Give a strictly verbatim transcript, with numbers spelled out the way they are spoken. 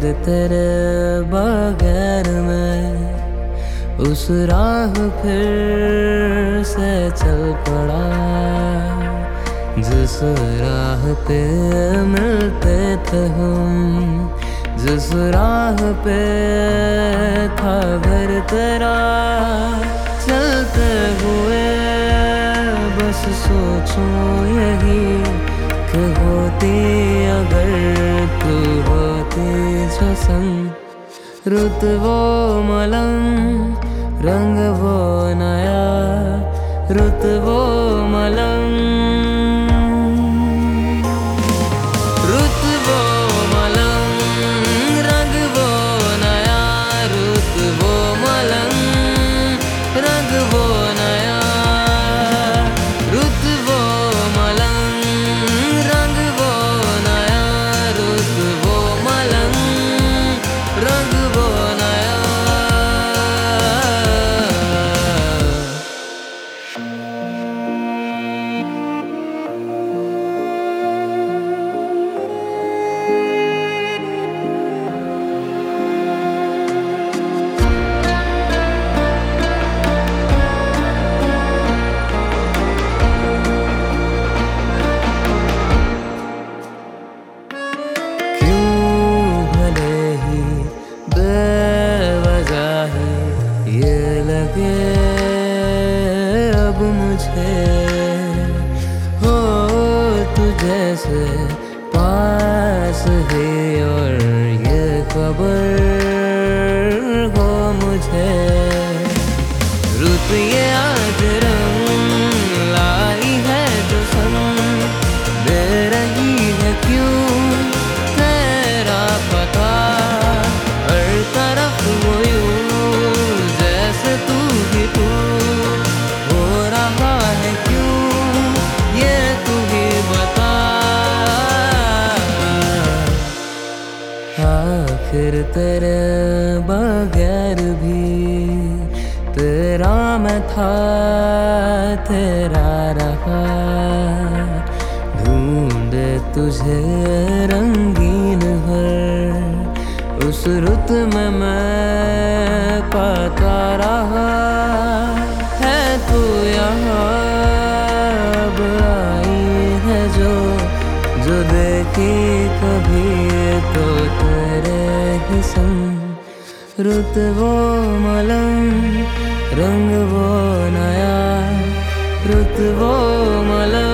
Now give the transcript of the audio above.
आखिर तेरे बगैर मैं उस राह फिर से चल पड़ा जिस राह पे मिलते थे हम, जिस राह पे था घर तेरा। चलते हुए बस सोचूं यही कि होती अगर तू होती जो संग, रुत वो मलंग रंग वो नया, रुत वो मलंग रुत वो मलंग रंग वो नया, रुत वो मलंग रंग वो नया, रुत वो मलंग रंग वो नया, रुत वो मलंग रंग वो नया। ये लगे अब मुझे हो तू जैसे पास है, और ये खबर हो मुझे रुत ये आज रंग लाई है जो संग दे रही है क्यों तेरा पता, हर तरफ वो यूं तू ही तू हो रहा है क्यों ये तू ही बता। आखिर तेरे बगैर भी तेरा मैं था तेरा रहा, ढूंढे तुझे रंगीन हर उस रुत में मैं पाता रहा। है तू यहाँ अब आई है जो जो देखी कभी तो तेरे ही संग, रुत वो मलंग रंग वो नया, रुत वो मलंग